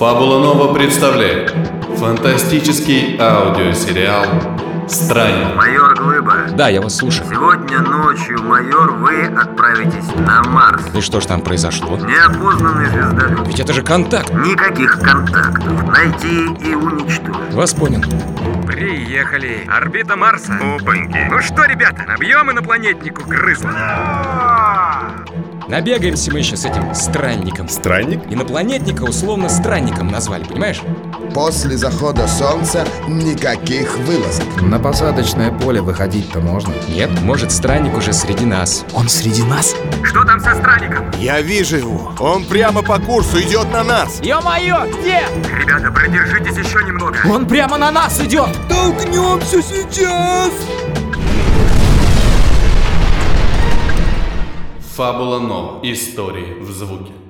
Фабула Нова представляет фантастический аудиосериал «Странник». Майор Глыба. Да, я вас слушаю. Сегодня ночью, майор, вы отправитесь на Марс. И что ж там произошло? Неопознанный звездолет. Ведь это же контакт. Никаких контактов. Найти и уничтожить. Вас понял. Приехали. Орбита Марса. Опаньки. Ну что, ребята, набьем инопланетнику грызла. Набегаемся мы еще с этим странником. Странник? Инопланетника условно странником назвали, понимаешь? После захода солнца никаких вылазок. На посадочное поле выходить-то можно? Нет, может, странник уже среди нас. Он среди нас? Что там со странником? Я вижу его. Он прямо по курсу идет на нас. Ё-моё, где? Ребята, продержитесь еще немного. Он прямо на нас идет! Толкнемся сейчас. Фабула Нова. Истории в звуке.